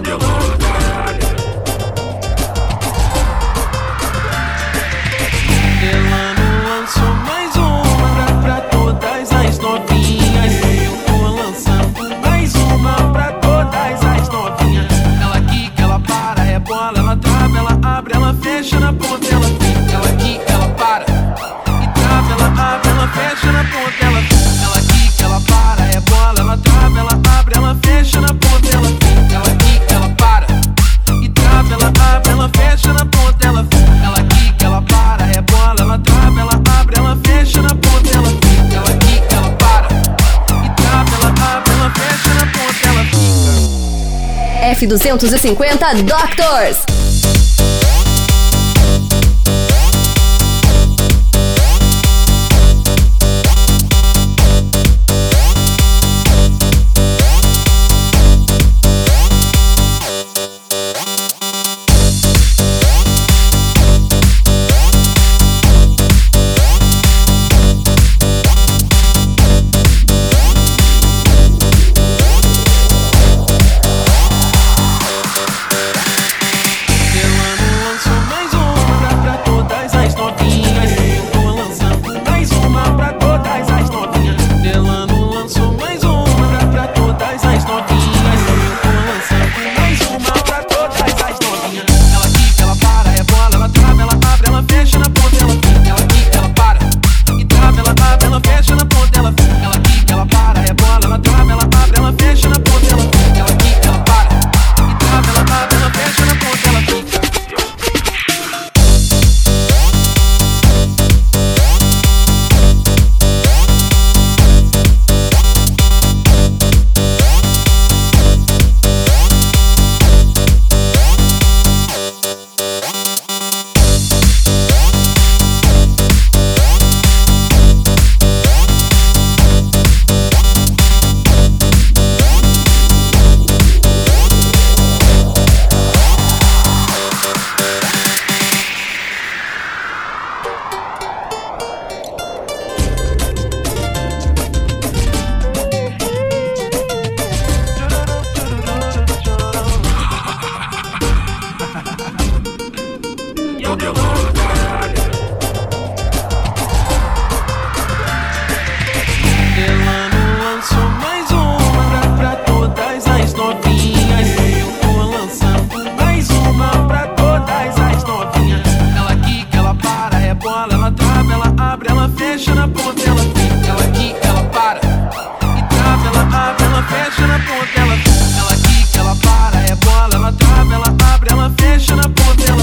Delano lançou mais uma pra todas as novinhas. Eu tô lançando mais uma pra todas as novinhas. Ela quica, ela para, rebola, ela trava, ela abre, ela fecha na ponta, ela fica. Ela quica, ela para e trava, ela abre, ela fecha na ponta, ela fica. Ela quica, ela para, rebola, ela trava, ela abre, ela fecha na ponta, ela fica. Ela quica, ela para e trava, ela abre, ela fecha na ponta, ela fica. Ela quica, ela para, rebola, ela trava, ela abre, ela fecha na ponta, ela fica. Ela quica, ela para e trava, ela abre, ela fecha na ponta, ela fica. F250 Doctors. Delano lançou mais uma pra todas as novinhas. Eu tô lançando mais uma pra todas as novinhas. Ela quica, ela para, rebola, ela trava, ela abre, ela fecha na ponta, ela fica. Ela quica, ela para e trava, ela abre, ela fecha na ponta, ela fica. Ela quica, ela para, rebola, ela trava, ela abre, ela fecha na ponta, ela fica.